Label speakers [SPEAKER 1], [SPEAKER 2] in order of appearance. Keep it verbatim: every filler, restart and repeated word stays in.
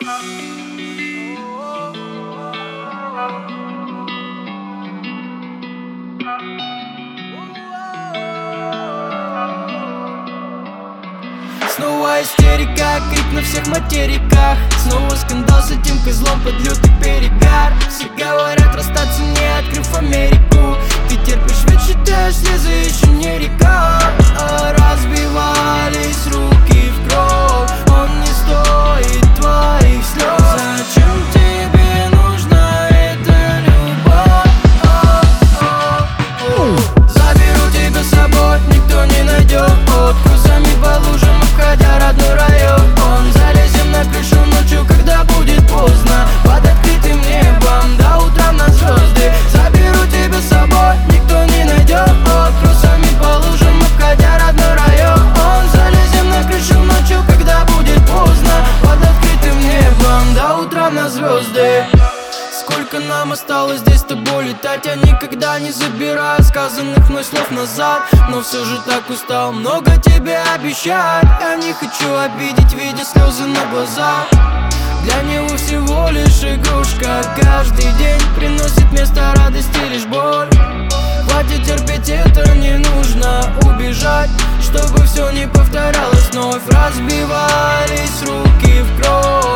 [SPEAKER 1] Снова истерика, крик на всех материках. Снова скандал с этим козлом под лютый перегар. Все говорят расстаться, не открыв Америку. Ты терпишь, ведь считаешь, слезы еще не река. А разбивались руки в кровь, он не стоит твоих слез. Зачем тебе нужна эта любовь? Заберу тебя с собой, никто не найдет. Под крузами по лужам, обходя родной район. Он залезем на крышу ночью, когда будет поздно. Под открытым небом до утра на звезды. Заберу тебя с собой, никто не найдет. Под крузами по лужам, обходя родной район. Он залезем на крышу ночью, когда будет поздно. Под открытым небом до утра на звезды. Сколько нам осталось здесь с тобой летать? Я никогда не забираю сказанных мной слов назад. Но все же так устал много тебе обещать. Я не хочу обидеть, видя слезы на глазах. Для него всего лишь игрушка. Каждый день приносит вместо радости лишь боль. Хватит терпеть, это не нужно убежать, чтобы все не повторялось вновь. Разбивались руки в кровь.